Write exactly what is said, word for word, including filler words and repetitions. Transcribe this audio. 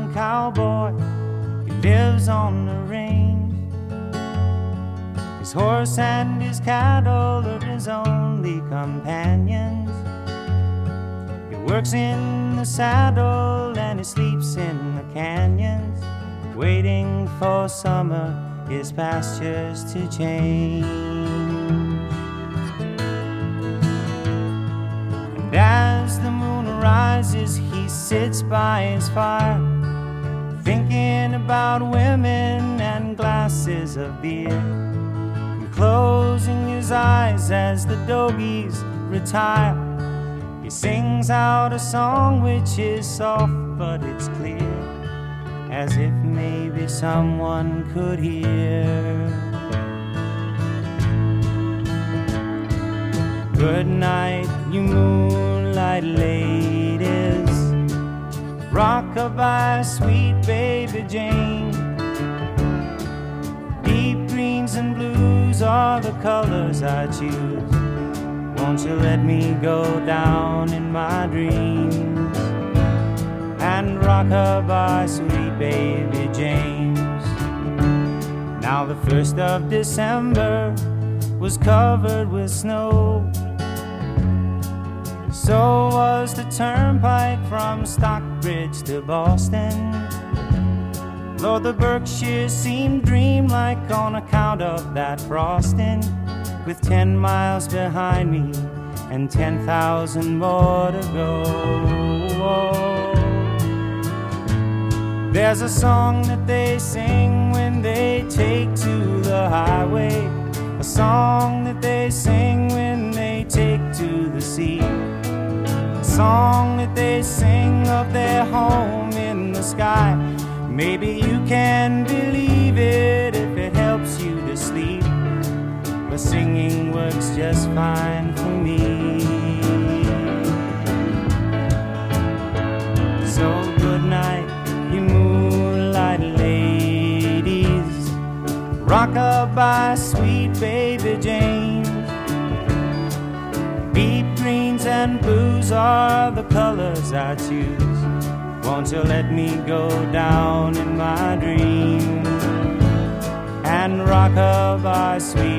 cowboy, he lives on the range. His horse and his cattle are his only companions. He works in the saddle and he sleeps in the canyons, waiting for summer, his pastures to change. And as the moon rises, he sits by his fire, thinking about women and glasses of beer, and closing his eyes as the dogies retire. He sings out a song which is soft but it's clear, as if maybe someone could hear. Good night, you moonlight ladies, rock-a-bye, sweet baby Jane. Deep greens and blues are the colors I choose. Won't you let me go down in my dreams and rock-a-bye, sweet baby James. Now the first of December was covered with snow, so was the turnpike from Stockbridge to Boston. Lord, the Berkshires seemed dreamlike on account of that frosting, with ten miles behind me and ten thousand more to go. There's a song that they sing when they take to the highway, a song that they sing when they take to the sea, a song that they sing of their home in the sky. Maybe you can believe it if it helps you to sleep, but singing works just fine for me. So good night, you moonlight ladies, rock-a-bye, sweet baby James. Deep greens and blues are the colors I choose. Won't you let me go down in my dreams and rock-a-bye, sweet